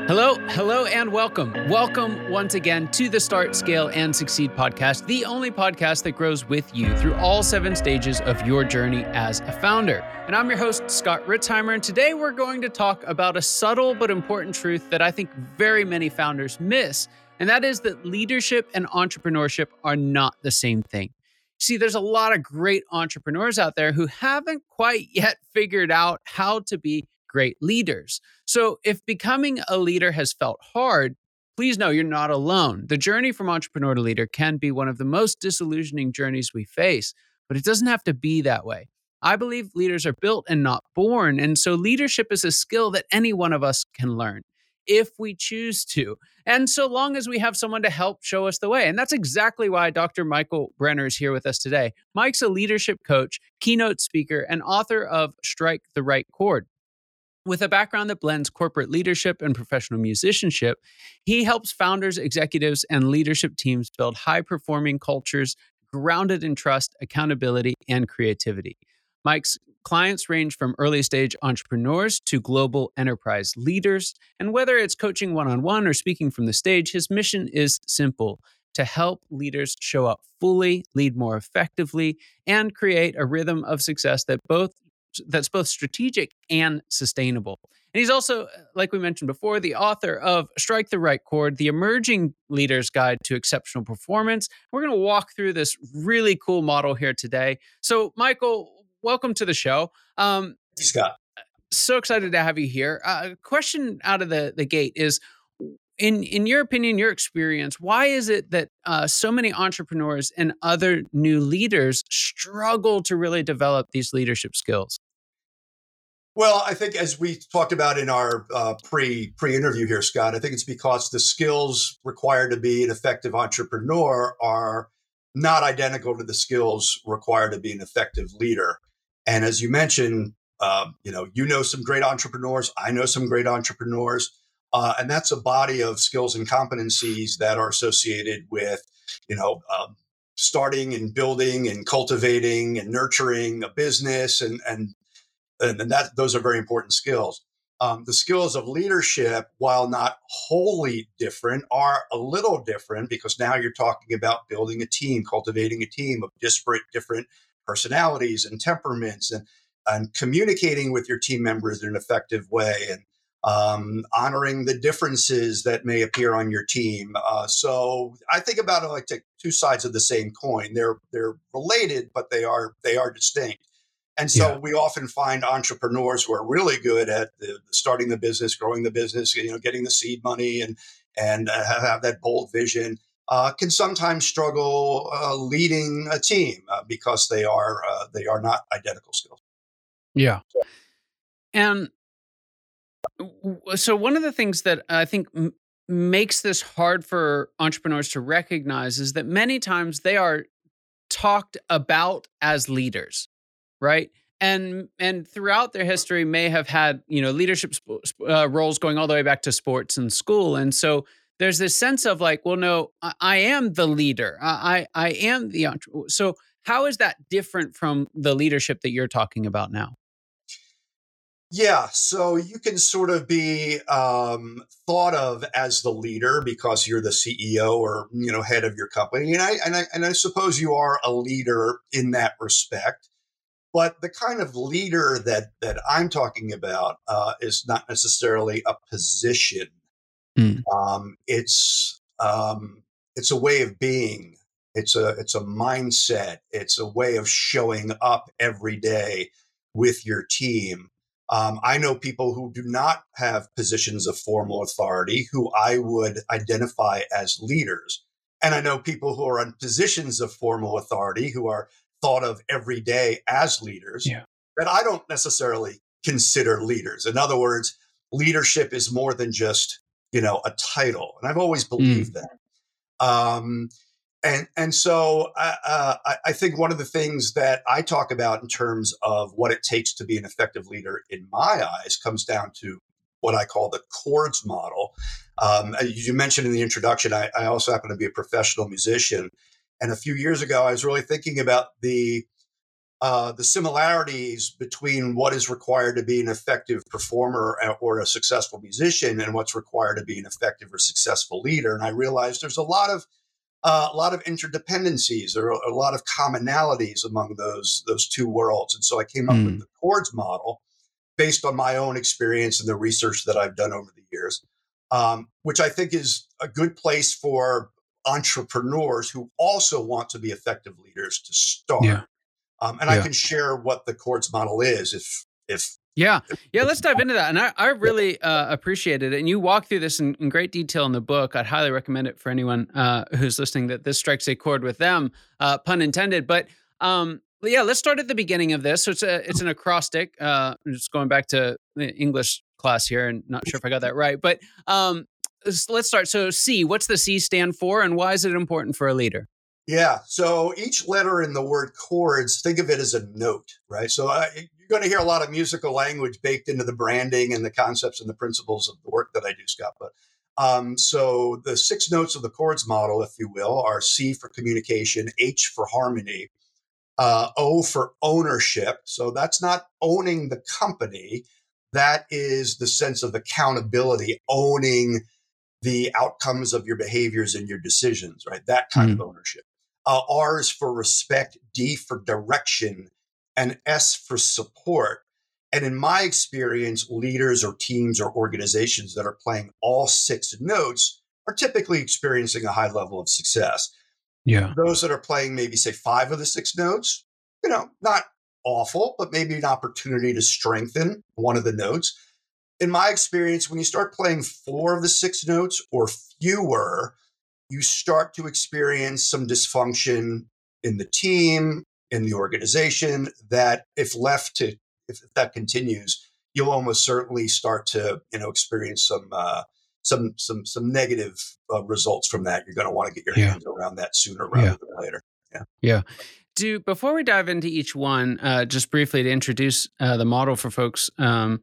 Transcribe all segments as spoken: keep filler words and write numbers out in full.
Hello, hello, and welcome. Welcome once again to the Start, Scale, and Succeed podcast, the only podcast that grows with you through all seven stages of your journey as a founder. And I'm your host, Scott Ritzheimer, and today we're going to talk about a subtle but important truth that I think very many founders miss, and that is that leadership and entrepreneurship are not the same thing. See, there's a lot of great entrepreneurs out there who haven't quite yet figured out how to be great leaders. So if becoming a leader has felt hard, please know you're not alone. The journey from entrepreneur to leader can be one of the most disillusioning journeys we face, but it doesn't have to be that way. I believe leaders are built and not born, and so leadership is a skill that any one of us can learn if we choose to, and so long as we have someone to help show us the way. And that's exactly why Doctor Michael Brenner is here with us today. Mike's a leadership coach, keynote speaker, and author of Strike the Right Chord. With a background that blends corporate leadership and professional musicianship, he helps founders, executives, and leadership teams build high-performing cultures grounded in trust, accountability, and creativity. Mike's clients range from early-stage entrepreneurs to global enterprise leaders, and whether it's coaching one-on-one or speaking from the stage, his mission is simple: to help leaders show up fully, lead more effectively, and create a rhythm of success that both that's both strategic and sustainable. And he's also, like we mentioned before, the author of Strike the Right Chord, the Emerging Leader's Guide to Exceptional Performance. We're going to walk through this really cool model here today. So, Michael, welcome to the show. Um, Scott. So excited to have you here. Uh, question out of the, the gate is, in, in your opinion, your experience, why is it that uh, so many entrepreneurs and other new leaders struggle to really develop these leadership skills? Well, I think as we talked about in our uh, pre pre interview here, Scott, I think it's because the skills required to be an effective entrepreneur are not identical to the skills required to be an effective leader. And as you mentioned, uh, you know, you know some great entrepreneurs. I know some great entrepreneurs, uh, and that's a body of skills and competencies that are associated with, you know, um, starting and building and cultivating and nurturing a business, and and and that those are very important skills. Um, the skills of leadership, while not wholly different, are a little different because now you're talking about building a team, cultivating a team of disparate, different personalities and temperaments, and and communicating with your team members in an effective way, and um, honoring the differences that may appear on your team. Uh, so I think about it like t- two sides of the same coin. They're they're related, but they are they are distinct. And so Yeah. we often find entrepreneurs who are really good at the, starting the business, growing the business, you know, getting the seed money, and and uh, have, have that bold vision. Uh, can sometimes struggle uh, leading a team uh, because they are uh, they are not identical skills. Yeah. And w- so one of the things that I think m- makes this hard for entrepreneurs to recognize is that many times they are talked about as leaders, right? And and throughout their history may have had, you know, leadership sp- sp- uh, roles going all the way back to sports and school. And so there's this sense of like, well, no, I, I am the leader. I I, I am the entrepreneur. So how is that different from the leadership that you're talking about now? Yeah, so you can sort of be um, thought of as the leader because you're the C E O or, you know, head of your company, and I and I and I suppose you are a leader in that respect. But the kind of leader that that I'm talking about uh, is not necessarily a position. Mm. Um, it's um, it's a way of being. It's a it's a mindset. It's a way of showing up every day with your team. Um, I know people who do not have positions of formal authority who I would identify as leaders, and I know people who are in positions of formal authority who are thought of every day as leaders Yeah. that I don't necessarily consider leaders. In other words, leadership is more than just, you know, a title. And I've always Mm. believed that. Um, and and so I, uh, I I think one of the things that I talk about in terms of what it takes to be an effective leader, in my eyes, comes down to what I call the chords model. Um, as you mentioned in the introduction, I, I also happen to be a professional musician. And a few years ago, I was really thinking about the uh, the similarities between what is required to be an effective performer or a successful musician and what's required to be an effective or successful leader. And I realized there's a lot of uh, a lot of interdependencies. There are a lot of commonalities among those those two worlds. And so I came up with Mm. the CHORDS model based on my own experience and the research that I've done over the years, um, which I think is a good place for entrepreneurs who also want to be effective leaders to start. Yeah. Um, and I Yeah. can share what the CHORDS model is if if Yeah. Yeah. if Let's dive into that. And I, I really uh, appreciated it. And you walk through this in, in great detail in the book. I'd highly recommend it for anyone uh, who's listening that this strikes a chord with them, uh, pun intended. But um, yeah, let's start at the beginning of this. So it's a it's an acrostic. Uh, I'm just going back to the English class here and not sure if I got that right. But um, let's let's start. So C, what's the C stand for and why is it important for a leader? Yeah. So each letter in the word chords, think of it as a note, right? So uh, you're going to hear a lot of musical language baked into the branding and the concepts and the principles of the work that I do, Scott. But um, so the six notes of the chords model, if you will, are C for communication, H for harmony, uh, O for ownership. So that's not owning the company. That is the sense of accountability, owning the outcomes of your behaviors and your decisions, right? That kind of Mm. ownership. Uh, R is for respect, D for direction, and S for support. And in my experience, leaders or teams or organizations that are playing all six notes are typically experiencing a high level of success. Yeah. Those that are playing maybe, say, five of the six notes, you know, not awful, but maybe an opportunity to strengthen one of the notes. In my experience, when you start playing four of the six notes or fewer, you start to experience some dysfunction in the team, in the organization, that if left to, if that continues, you'll almost certainly start to, you know, experience some, uh, some, some, some negative uh, results from that. You're going to want to get your Yeah. hands around that sooner Yeah. rather than later. Yeah. Yeah. Do before we dive into each one, uh, just briefly to introduce uh, the model for folks, um,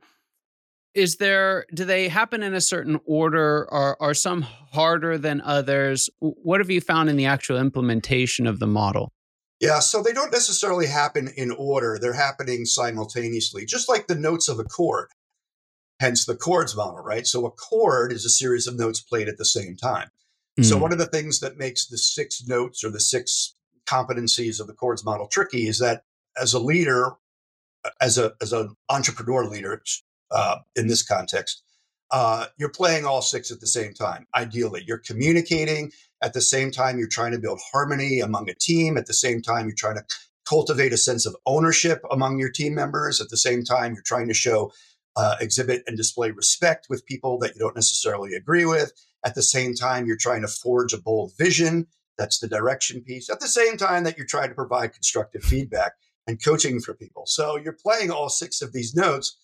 is there do they happen in a certain order? Are are some harder than others? W- What have you found in the actual implementation of the model? Yeah, so they don't necessarily happen in order. They're happening simultaneously, just like the notes of a chord, hence the chords model, right? So a chord is a series of notes played at the same time. So Mm. one of the things that makes the six notes or the six competencies of the chords model tricky is that as a leader, as a as an entrepreneur leader, uh, in this context, uh, you're playing all six at the same time. Ideally, you're communicating at the same time. You're trying to build harmony among a team. At the same time, you're trying to cultivate a sense of ownership among your team members. At the same time, you're trying to show, uh, exhibit, and display respect with people that you don't necessarily agree with. At the same time, you're trying to forge a bold vision. That's the direction piece. At the same time that you're trying to provide constructive feedback and coaching for people. So you're playing all six of these notes,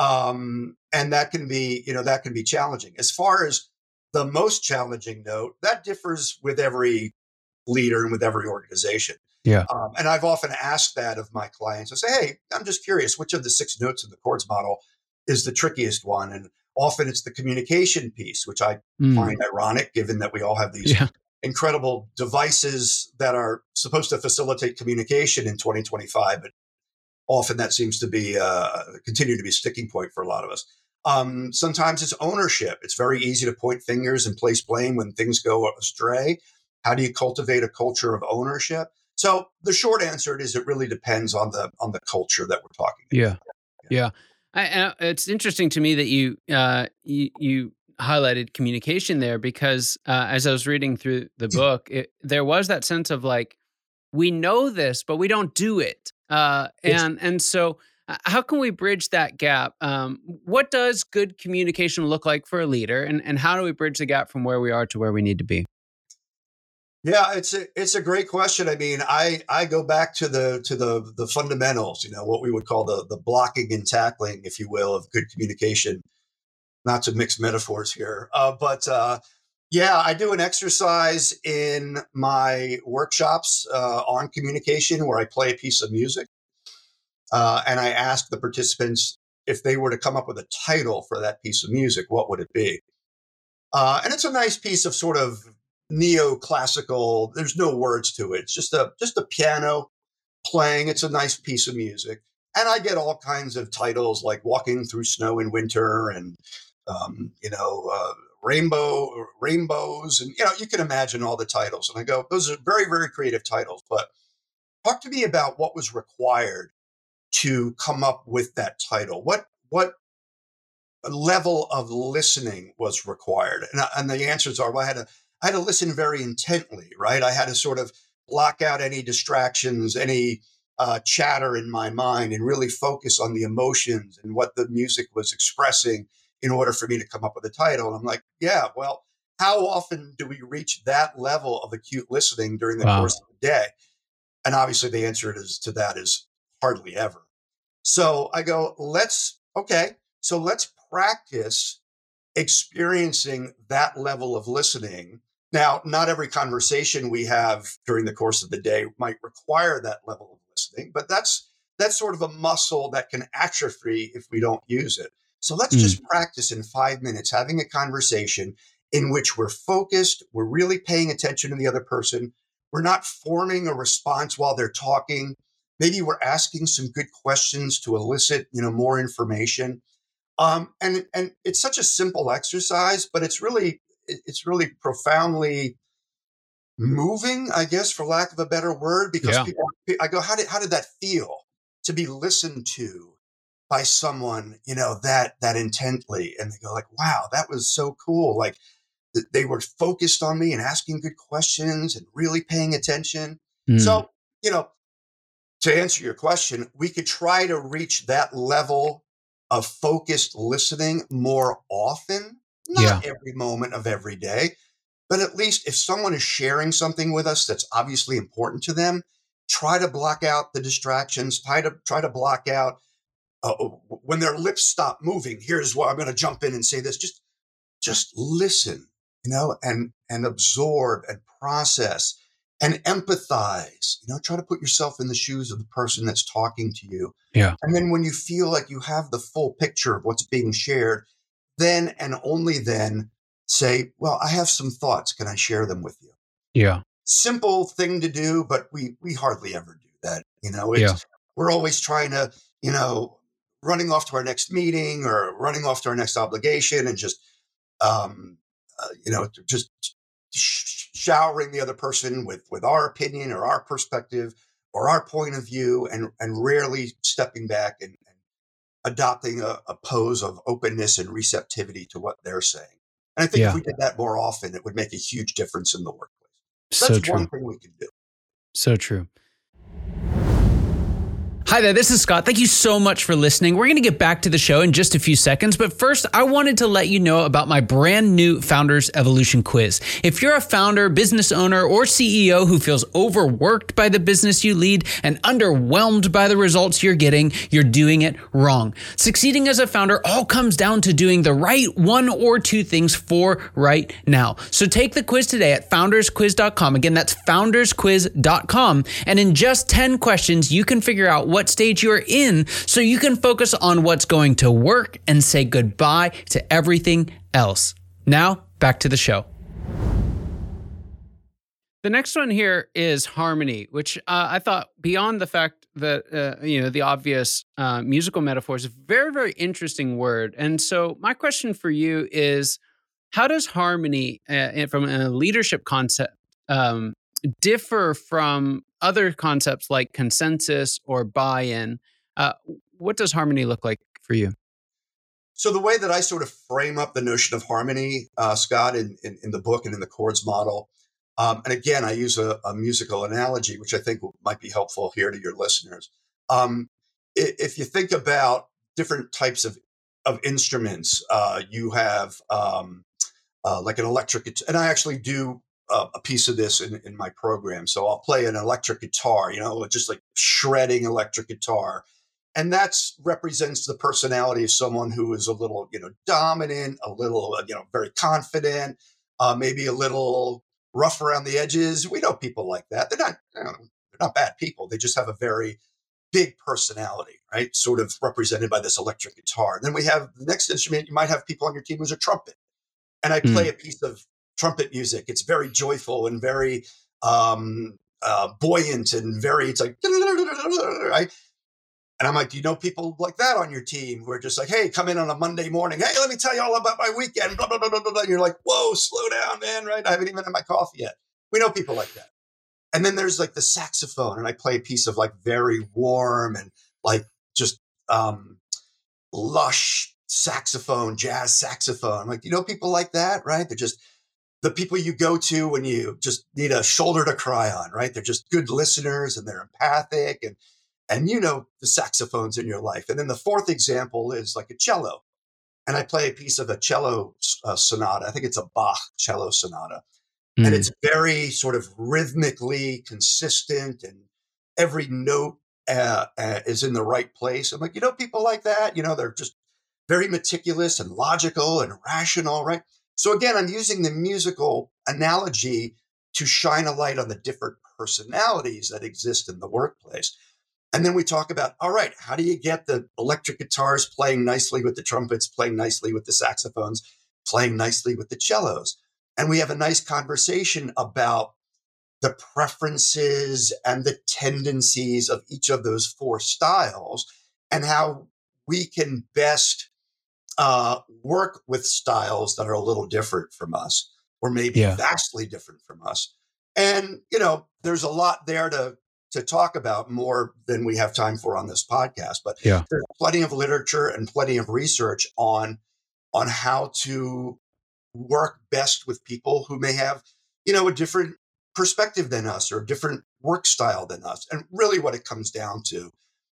um, and that can be, you know, that can be challenging. As far as the most challenging note, that differs with every leader and with every organization. Yeah. Um, and I've often asked that of my clients. I say, hey, I'm just curious, which of the six notes in the chords model is the trickiest one? And often it's the communication piece, which I Mm. find ironic, given that we all have these Yeah. incredible devices that are supposed to facilitate communication in twenty twenty-five, but often that seems to be uh, continue to be a sticking point for a lot of us. Um, sometimes it's ownership. It's very easy to point fingers and place blame when things go astray. How do you cultivate a culture of ownership? So the short answer is it really depends on the on the culture that we're talking Yeah. about. Yeah. Yeah. I, I, it's interesting to me that you uh, you, you highlighted communication there because uh, as I was reading through the book, it, there was that sense of like we know this, but we don't do it. Uh, It's and and so, uh, how can we bridge that gap? Um, what does good communication look like for a leader, and and how do we bridge the gap from where we are to where we need to be? Yeah, it's a it's a great question. I mean, I I go back to the to the the fundamentals, you know, what we would call the the blocking and tackling, if you will, of good communication. Not to mix metaphors here, uh, but uh, yeah, I do an exercise in my workshops uh, on communication where I play a piece of music, uh, and I ask the participants if they were to come up with a title for that piece of music, what would it be? Uh, and it's a nice piece of sort of neoclassical. There's no words to it. It's just a just a piano playing. It's a nice piece of music. And I get all kinds of titles like Walking Through Snow in Winter and, um, you know, uh, Rainbow, Rainbows. And, you know, you can imagine all the titles. And I go, those are very, very creative titles. But talk to me about what was required to come up with that title. What, what, level of listening was required? And, and the answers are, well, I had to, I had to listen very intently, right? I had to sort of block out any distractions, any uh, chatter in my mind, and really focus on the emotions and what the music was expressing in order for me to come up with a title. And I'm like, yeah, well, how often do we reach that level of acute listening during the Wow. course of the day? And obviously the answer is, to that is hardly ever. So I go, let's, okay, so let's practice experiencing that level of listening. Now, not every conversation we have during the course of the day might require that level of listening, but that's that's sort of a muscle that can atrophy if we don't use it. So let's mm. just practice in five minutes having a conversation in which we're focused, we're really paying attention to the other person, we're not forming a response while they're talking. Maybe we're asking some good questions to elicit, you know, more information. Um, and and it's such a simple exercise, but it's really it's really profoundly moving, I guess, for lack of a better word. Because yeah. people, I go, how did how did that feel to be listened to by someone, you know, that that intently? And they go like, wow, that was so cool. Like th- they were focused on me and asking good questions and really paying attention. Mm. So, you know, to answer your question, we could try to reach that level of focused listening more often, not yeah. every moment of every day, but at least if someone is sharing something with us that's obviously important to them, try to block out the distractions, try to try to block out uh, when their lips stop moving. Here's what I'm going to jump in and say this. Just, just listen, you know, and, and absorb and process and empathize, you know, try to put yourself in the shoes of the person that's talking to you. Yeah. And then when you feel like you have the full picture of what's being shared, then and only then say, well, I have some thoughts. Can I share them with you? Yeah. Simple thing to do, but we we hardly ever do that. You know, it's, yeah. we're always trying to, you know, running off to our next meeting or running off to our next obligation and just, um, uh, you know, just sh- showering the other person with, with our opinion or our perspective or our point of view, and, and rarely stepping back and, and adopting a, a pose of openness and receptivity to what they're saying. And I think yeah. if we did that more often, it would make a huge difference in the workplace. So that's true. one thing we can do. So true. Hi there, this is Scott. Thank you so much for listening. We're going to get back to the show in just a few seconds, but first, I wanted to let you know about my brand new Founders Evolution quiz. If you're a founder, business owner, or C E O who feels overworked by the business you lead and underwhelmed by the results you're getting, you're doing it wrong. Succeeding as a founder all comes down to doing the right one or two things for right now. So take the quiz today at founders quiz dot com. Again, that's founders quiz dot com. And in just ten questions, you can figure out what stage you're in so you can focus on what's going to work and say goodbye to everything else. Now, back to the show. The next one here is harmony, which uh, I thought, beyond the fact that, uh, you know, the obvious uh, musical metaphors, a very, very interesting word. And so my question for you is, how does harmony uh, from a leadership concept um, differ from other concepts like consensus or buy-in? Uh, what does harmony look like for you? So the way that I sort of frame up the notion of harmony, uh, Scott, in, in, in the book and in the chords model, um, and again, I use a, a musical analogy, which I think might be helpful here to your listeners. Um, if you think about different types of, of instruments, uh, you have um, uh, like an electric, and I actually do Uh, a piece of this in, in my program. So I'll play an electric guitar, you know, just like shredding electric guitar. And that's represents the personality of someone who is a little, you know, dominant, a little, you know, very confident, uh, maybe a little rough around the edges. We know people like that. They're not, you know, they're not bad people. They just have a very big personality, right? Sort of represented by this electric guitar. And then we have the next instrument. You might have people on your team who's a trumpet. And I play mm. a piece of trumpet music. It's very joyful and very, um, uh, buoyant and very, it's like, right? And I'm like, do you know people like that on your team who are just like, hey, come in on a Monday morning. Hey, let me tell you all about my weekend. Blah, blah, blah, blah, blah. And you're like, whoa, slow down, man. Right. I haven't even had my coffee yet. We know people like that. And then there's like the saxophone, and I play a piece of like very warm and like just um, lush saxophone, jazz saxophone. I'm like, you know, people like that, right? They're just the people you go to when you just need a shoulder to cry on, right? They're just good listeners and they're empathic, and and you know the saxophones in your life. And then the fourth example is like a cello, and I play a piece of a cello uh, sonata. I think it's a Bach cello sonata, and Mm. it's very sort of rhythmically consistent, and every note uh, uh, is in the right place. I'm like, you know, people like that, you know, they're just very meticulous and logical and rational, right? So again, I'm using the musical analogy to shine a light on the different personalities that exist in the workplace. And then we talk about, all right, how do you get the electric guitars playing nicely with the trumpets, playing nicely with the saxophones, playing nicely with the cellos? And we have a nice conversation about the preferences and the tendencies of each of those four styles, and how we can best uh, work with styles that are a little different from us, or maybe Yeah. vastly different from us. And, you know, there's a lot there to, to talk about, more than we have time for on this podcast, but Yeah. there's plenty of literature and plenty of research on, on how to work best with people who may have, you know, a different perspective than us or a different work style than us. And really what it comes down to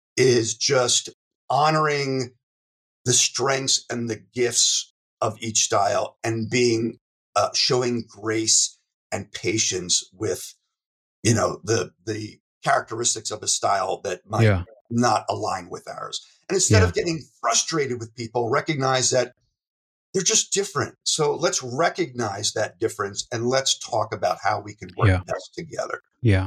is just honoring the strengths and the gifts of each style, and being uh, showing grace and patience with, you know, the the characteristics of a style that might Yeah. not align with ours. And instead Yeah. of getting frustrated with people, recognize that they're just different. So let's recognize that difference, and let's talk about how we can work Yeah. best together. Yeah.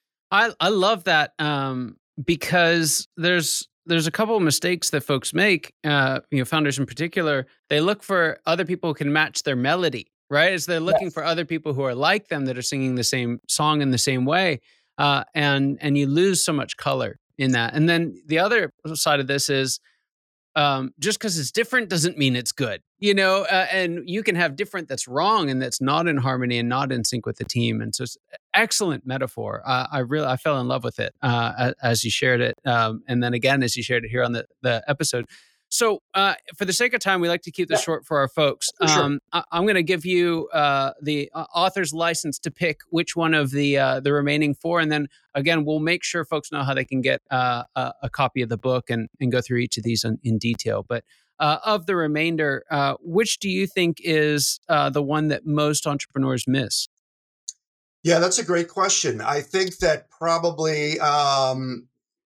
I I love that, um, because there's there's a couple of mistakes that folks make, uh, you know, founders in particular. They look for other people who can match their melody, right? As they're looking Yes. for other people who are like them, that are singing the same song in the same way, uh, and and you lose so much color in that. And then the other side of this is, um, just because it's different doesn't mean it's good, you know. Uh, and you can have different that's wrong and that's not in harmony and not in sync with the team. And so, it's excellent metaphor. Uh, I really I fell in love with it uh, a- as you shared it, um, and then again as you shared it here on the the episode. So, uh, for the sake of time, we like to keep this Yeah, short for our folks. for sure. Um, I, I'm going to give you uh, the uh, author's license to pick which one of the uh, the remaining four, and then again, we'll make sure folks know how they can get uh, a, a copy of the book, and, and go through each of these in, in detail. But uh, of the remainder, uh, which do you think is uh, the one that most entrepreneurs miss? Yeah, that's a great question. I think that probably um,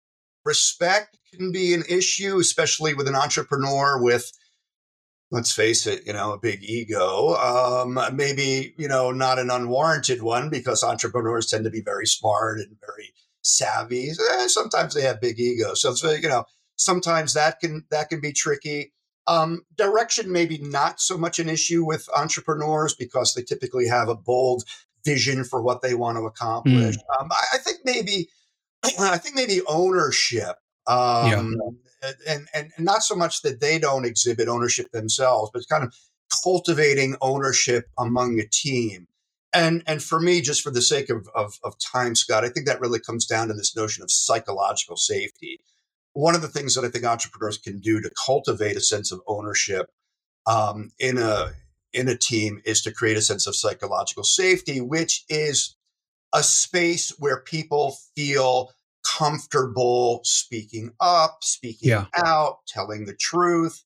respect can be an issue, especially with an entrepreneur with, let's face it, you know, a big ego. Um, maybe, you know, not an unwarranted one, because entrepreneurs tend to be very smart and very savvy. Eh, sometimes they have big egos. So, so, you know, sometimes that can that can be tricky. Um, direction, maybe not so much an issue with entrepreneurs, because they typically have a bold vision for what they want to accomplish. Mm, Um, I, I think maybe I think maybe ownership, yeah, um, and, and and not so much that they don't exhibit ownership themselves, but kind of cultivating ownership among a team. And and for me, just for the sake of, of of time, Scott, I think that really comes down to this notion of psychological safety. One of the things that I think entrepreneurs can do to cultivate a sense of ownership um, in a in a team is to create a sense of psychological safety, which is a space where people feel comfortable speaking up, speaking yeah, out, telling the truth,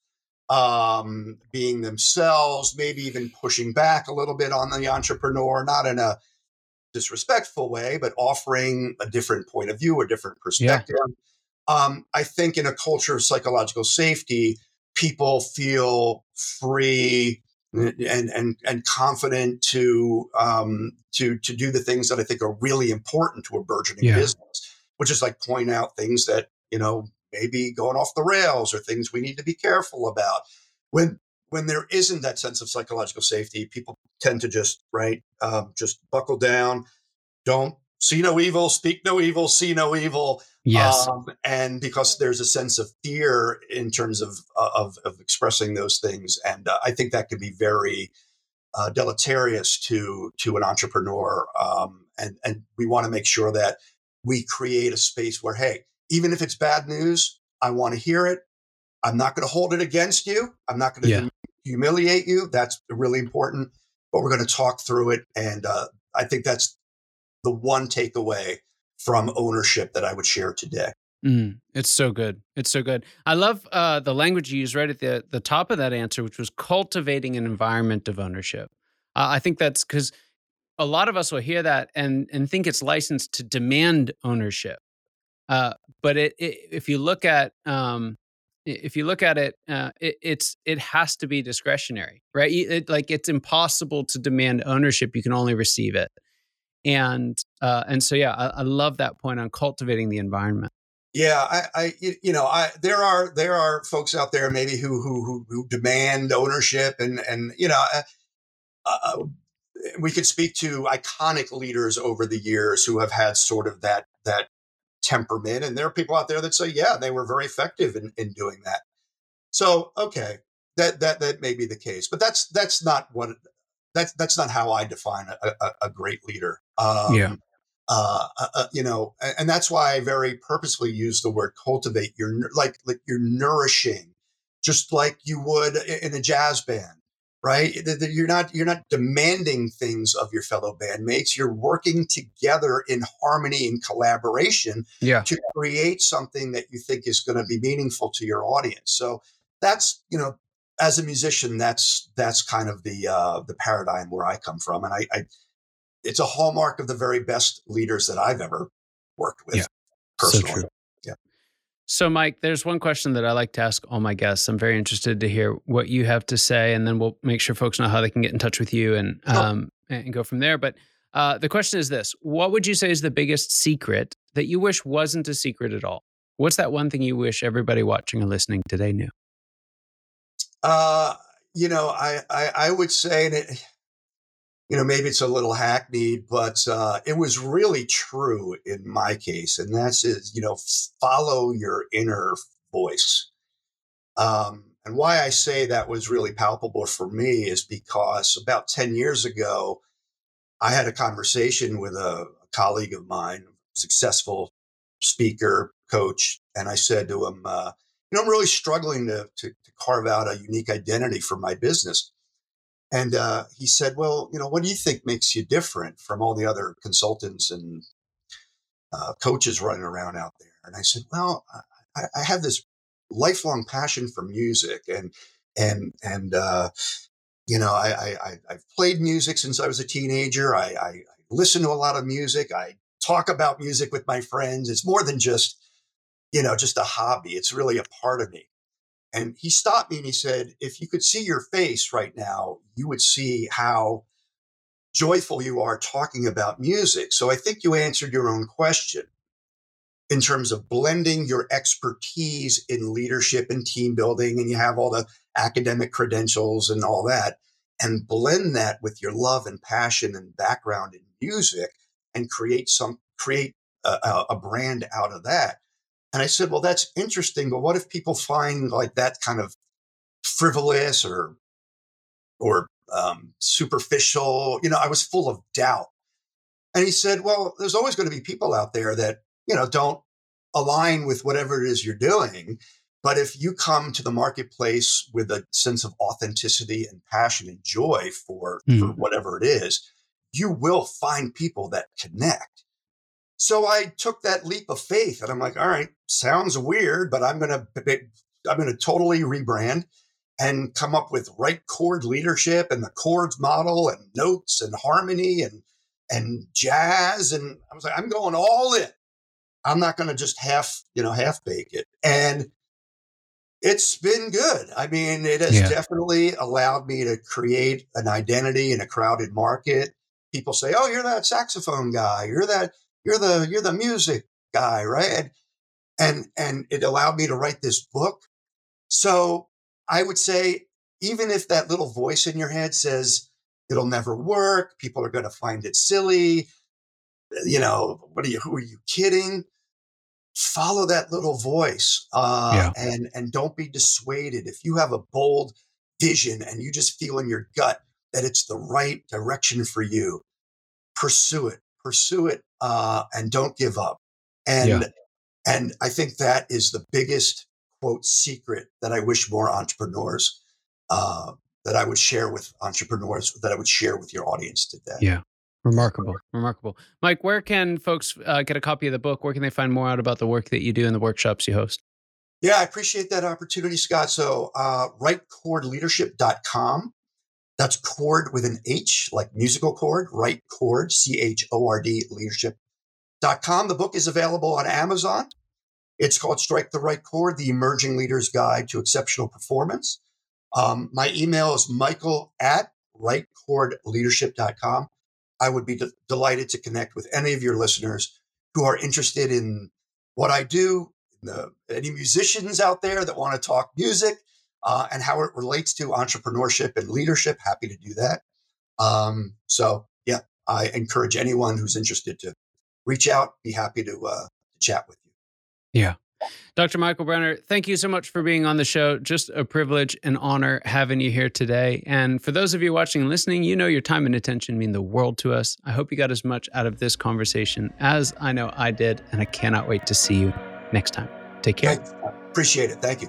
um, being themselves, maybe even pushing back a little bit on the entrepreneur, not in a disrespectful way, but offering a different point of view, a different yeah, perspective. Um, I think in a culture of psychological safety, people feel free and and and confident to um, to to do the things that I think are really important to a burgeoning yeah, business, which is like point out things that, you know, maybe going off the rails, or things we need to be careful about. When when there isn't that sense of psychological safety, people tend to just right um, just buckle down, don't see no evil, speak no evil, see no evil. Yes. Um, and because there's a sense of fear in terms of uh, of, of expressing those things, and uh, I think that can be very uh, deleterious to to an entrepreneur. Um, and and we want to make sure that we create a space where, hey, even if it's bad news, I want to hear it. I'm not going to hold it against you. I'm not going to Yeah. hum- humiliate you. That's really important. But we're going to talk through it, and uh, I think that's the one takeaway from ownership that I would share today. Mm, it's so good. It's so good. I love uh, the language you used right at the the top of that answer, which was cultivating an environment of ownership. Uh, I think that's because a lot of us will hear that and and think it's licensed to demand ownership. Uh, but it, it, if you look at um, i- if you look at it, uh, it, it's it has to be discretionary, right? You- It, like it's impossible to demand ownership. You can only receive it, and uh, and so yeah, I, I love that point on cultivating the environment. Yeah, I, I, you you know, I there are there are folks out there maybe who who who, who demand ownership, and and you know, uh, uh, we could speak to iconic leaders over the years who have had sort of that that temperament, and there are people out there that say, yeah, they were very effective in in doing that. So, okay, that that that may be the case, but that's that's not what that's that's not how I define a, a, a great leader. Yeah. Um, uh, uh, uh, you know, and, and that's why I very purposely use the word cultivate. You're nu- like like you're nourishing, just like you would i- in a jazz band, right? That- that You're not you're not demanding things of your fellow bandmates. You're working together in harmony and collaboration Yeah. to create something that you think is going to be meaningful to your audience. So that's, you know, as a musician, that's that's kind of the uh, the paradigm where I come from, and I, I it's a hallmark of the very best leaders that I've ever worked Yeah. with So personally. true. Yeah. So, Mike, there's one question that I like to ask all my guests. I'm very interested to hear what you have to say, and then we'll make sure folks know how they can get in touch with you and Sure. um, and go from there. But uh, the question is this: what would you say is the biggest secret that you wish wasn't a secret at all? What's that one thing you wish everybody watching or listening today knew? Uh, you know, I, I I would say that, you know, maybe it's a little hackneyed, but uh, it was really true in my case, and that's is, you know, follow your inner voice. Um, and why I say that was really palpable for me is because about ten years ago, I had a conversation with a, a colleague of mine, successful speaker, coach, and I said to him, uh, you know, I'm really struggling to, to, to carve out a unique identity for my business. And uh, he said, well, you know, what do you think makes you different from all the other consultants and uh, coaches running around out there? And I said, well, I, I have this lifelong passion for music, and and and uh, you know, I, I I've played music since I was a teenager. I, I, I listen to a lot of music. I talk about music with my friends. It's more than just, you know, just a hobby. It's really a part of me. And he stopped me and he said, if you could see your face right now, you would see how joyful you are talking about music. So I think you answered your own question in terms of blending your expertise in leadership and team building, and you have all the academic credentials and all that, and blend that with your love and passion and background in music, and create some create a, a a brand out of that. And I said, well, that's interesting, but what if people find like that kind of frivolous or or um, superficial? You know, I was full of doubt. And he said, well, there's always going to be people out there that, you know, don't align with whatever it is you're doing. But if you come to the marketplace with a sense of authenticity and passion and joy for, for Mm. whatever it is, you will find people that connect. So I took that leap of faith and I'm like, all right, sounds weird, but I'm going to, I'm going to totally rebrand and come up with right chord leadership and the chords model and notes and harmony and and jazz. And I was like, I'm going all in. I'm not going to just half, you know, half bake it. And it's been good. I mean, it has Yeah. definitely allowed me to create an identity in a crowded market. People say, "Oh, you're that saxophone guy. You're that. You're the. You're the music guy, right?" And and and it allowed me to write this book. So I would say, even if that little voice in your head says it'll never work, people are going to find it silly, you know, what are you, who are you kidding? Follow that little voice uh, yeah. and, and don't be dissuaded. If you have a bold vision and you just feel in your gut that it's the right direction for you, pursue it, pursue it uh, and don't give up. And, yeah. and I think that is the biggest, quote, secret that I wish more entrepreneurs, uh, that I would share with entrepreneurs, that I would share with your audience today. Yeah. Remarkable. Remarkable. Mike, where can folks uh, get a copy of the book? Where can they find more out about the work that you do and the workshops you host? Yeah, I appreciate that opportunity, Scott. So uh, right chord leadership dot com. That's chord with an H, like musical chord, right chord, C H O R D, leadership dot com. The book is available on Amazon. It's called Strike the Right Chord, The Emerging Leader's Guide to Exceptional Performance. Um, my email is michael at right chord leadership dot com. I would be de- delighted to connect with any of your listeners who are interested in what I do, the, any musicians out there that want to talk music uh, and how it relates to entrepreneurship and leadership. Happy to do that. Um, so, yeah, I encourage anyone who's interested to reach out. Be happy to, uh, to chat with you. Yeah. Doctor Michael Brenner, thank you so much for being on the show. Just a privilege and honor having you here today. And for those of you watching and listening, you know your time and attention mean the world to us. I hope you got as much out of this conversation as I know I did, and I cannot wait to see you next time. Take care. I appreciate it. Thank you.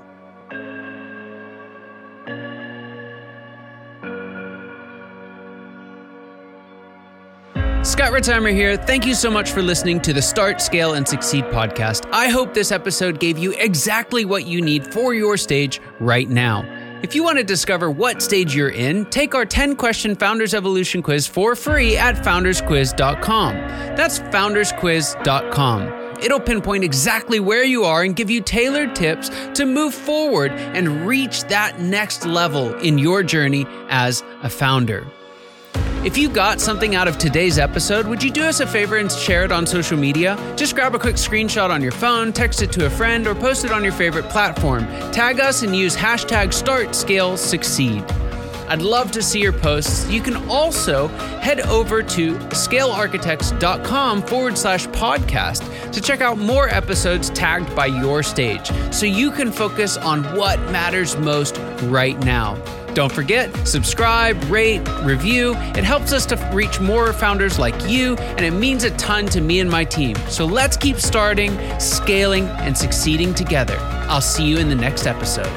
Scott Ritzheimer here. Thank you so much for listening to the Start, Scale, and Succeed podcast. I hope this episode gave you exactly what you need for your stage right now. If you want to discover what stage you're in, take our ten question Founders Evolution quiz for free at founders quiz dot com. That's founders quiz dot com. It'll pinpoint exactly where you are and give you tailored tips to move forward and reach that next level in your journey as a founder. If you got something out of today's episode, would you do us a favor and share it on social media? Just grab a quick screenshot on your phone, text it to a friend, or post it on your favorite platform. Tag us and use hashtag Start, Scale, Succeed. I'd love to see your posts. You can also head over to scale architects dot com forward slash podcast to check out more episodes tagged by your stage so you can focus on what matters most right now. Don't forget, subscribe, rate, review. It helps us to reach more founders like you, and it means a ton to me and my team. So let's keep starting, scaling, and succeeding together. I'll see you in the next episode.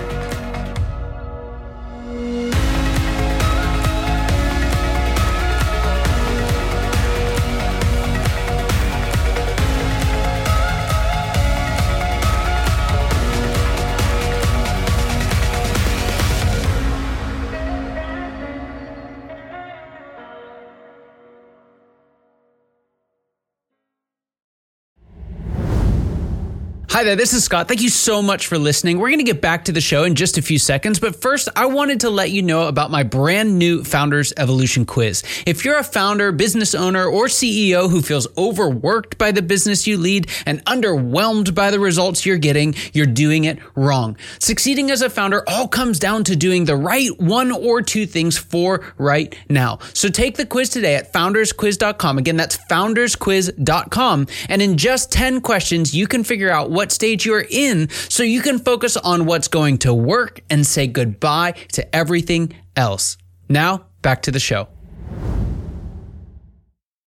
Hi there, this is Scott. Thank you so much for listening. We're going to get back to the show in just a few seconds, but first, I wanted to let you know about my brand new Founders Evolution quiz. If you're a founder, business owner, or C E O who feels overworked by the business you lead and underwhelmed by the results you're getting, you're doing it wrong. Succeeding as a founder all comes down to doing the right one or two things for right now. So take the quiz today at founders quiz dot com. Again, that's founders quiz dot com. And in just ten questions, you can figure out what stage you're in so you can focus on what's going to work and say goodbye to everything else. Now, back to the show.